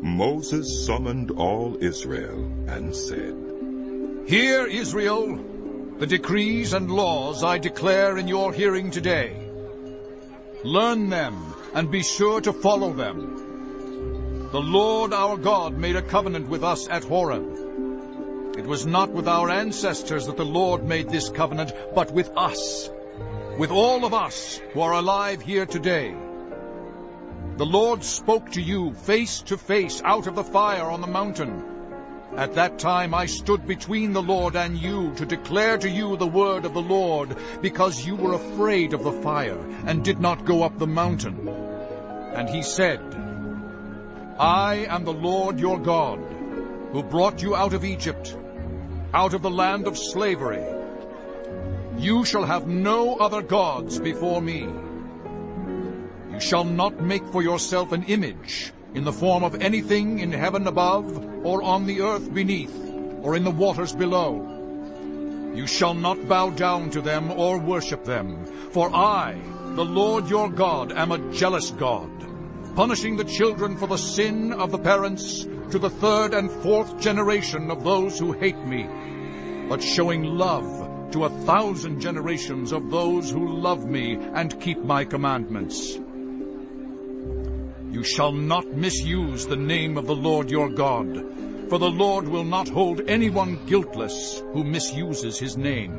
Moses summoned all Israel and said, Hear, Israel, the decrees and laws I declare in your hearing today. Learn them and be sure to follow them. The Lord our God made a covenant with us at Horeb. It was not with our ancestors that the Lord made this covenant, but with us, with all of us who are alive here today. The Lord spoke to you face to face out of the fire on the mountain. At that time I stood between the Lord and you to declare to you the word of the Lord, because you were afraid of the fire and did not go up the mountain. And he said, I am the Lord your God, who brought you out of Egypt, out of the land of slavery. You shall have no other gods before me. You shall not make for yourself an image in the form of anything in heaven above, or on the earth beneath, or in the waters below. You shall not bow down to them or worship them, for I, the Lord your God, am a jealous God, punishing the children for the sin of the parents to the third and fourth generation of those who hate me, but showing love to 1,000 generations of those who love me and keep my commandments. You shall not misuse the name of the Lord your God, for the Lord will not hold anyone guiltless who misuses his name.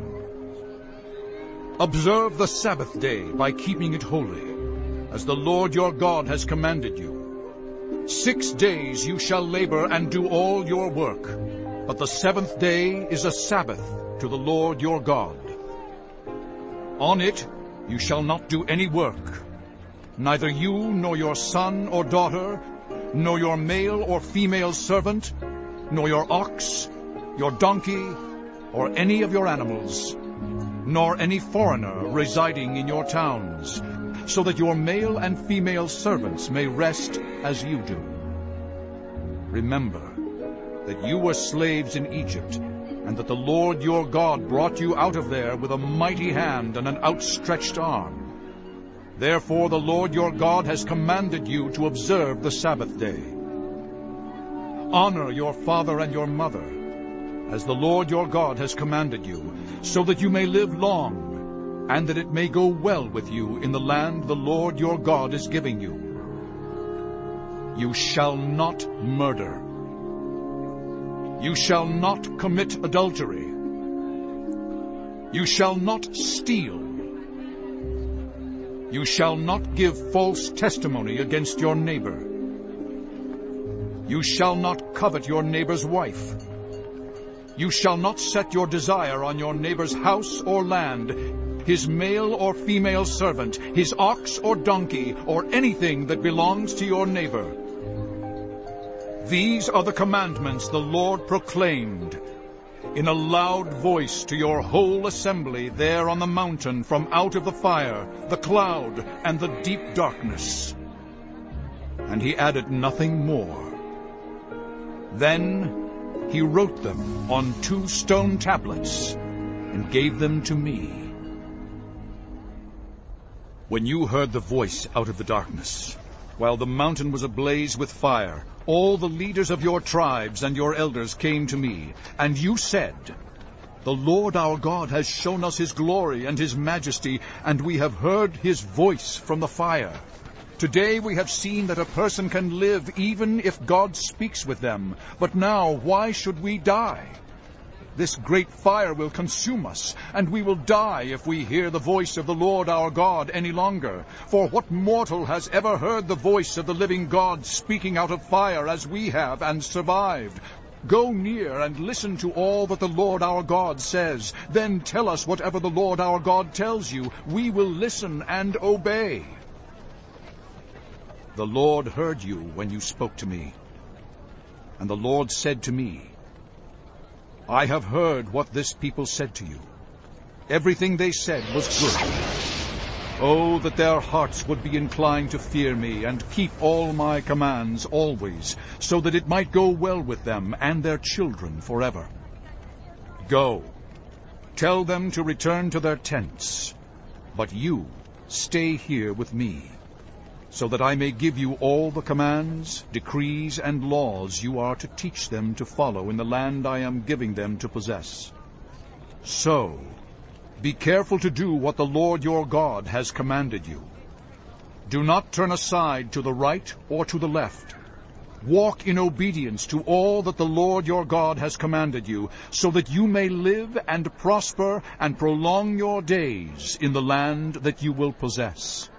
Observe the Sabbath day by keeping it holy, as the Lord your God has commanded you. 6 days you shall labor and do all your work, but the 7th day is a Sabbath to the Lord your God. On it you shall not do any work, neither you nor your son or daughter, nor your male or female servant, nor your ox, your donkey, or any of your animals, nor any foreigner residing in your towns, so that your male and female servants may rest as you do. Remember that you were slaves in Egypt, and that the Lord your God brought you out of there with a mighty hand and an outstretched arm. Therefore the Lord your God has commanded you to observe the Sabbath day. Honor your father and your mother, as the Lord your God has commanded you, so that you may live long, and that it may go well with you in the land the Lord your God is giving you. You shall not murder. You shall not commit adultery. You shall not steal. You shall not give false testimony against your neighbor. You shall not covet your neighbor's wife. You shall not set your desire on your neighbor's house or land, his male or female servant, his ox or donkey, or anything that belongs to your neighbor. These are the commandments the Lord proclaimed in a loud voice to your whole assembly there on the mountain from out of the fire, the cloud, and the deep darkness. And he added nothing more. Then he wrote them on 2 stone tablets and gave them to me. When you heard the voice out of the darkness, while the mountain was ablaze with fire, all the leaders of your tribes and your elders came to me, and you said, The Lord our God has shown us his glory and his majesty, and we have heard his voice from the fire. Today we have seen that a person can live even if God speaks with them. But now why should we die? This great fire will consume us, and we will die if we hear the voice of the Lord our God any longer. For what mortal has ever heard the voice of the living God speaking out of fire as we have and survived? Go near and listen to all that the Lord our God says. Then tell us whatever the Lord our God tells you. We will listen and obey. The Lord heard you when you spoke to me. And the Lord said to me, I have heard what this people said to you. Everything they said was good. Oh, that their hearts would be inclined to fear me and keep all my commands always, so that it might go well with them and their children forever. Go, tell them to return to their tents, but you stay here with me. so that I may give you all the commands, decrees, and laws you are to teach them to follow in the land I am giving them to possess. So, be careful to do what the Lord your God has commanded you. Do not turn aside to the right or to the left. Walk in obedience to all that the Lord your God has commanded you, so that you may live and prosper and prolong your days in the land that you will possess.